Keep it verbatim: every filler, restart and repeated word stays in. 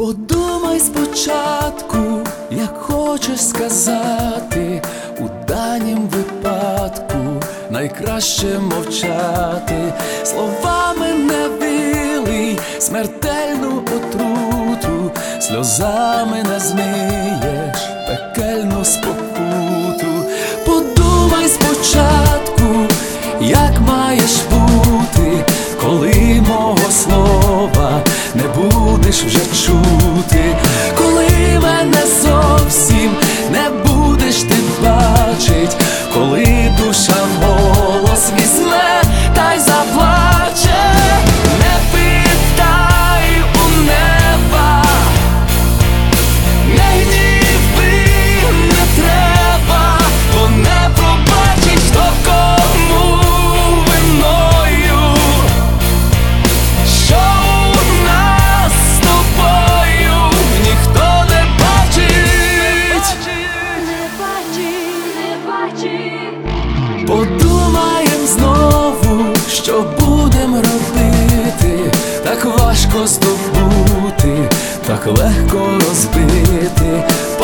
Подумай спочатку, як хочеш сказати, у данім випадку найкраще мовчати. Словами не вилий смертельну отруту, сльозами не змиєш пекельну спокуту. Подумай спочатку, як маєш бути, коли мого слова не будеш вже чути, коли мене зовсім не будеш ти бачить, коли душа голос візьме та й заплаче. Не питай у неба, не гніви, не треба, бо не пробачить, хто кому виною, що у нас з тобою ніхто не бачить. Не бачить, не бачить. Подумаєм знову, що будем робити, так важко здобути, так легко розбити.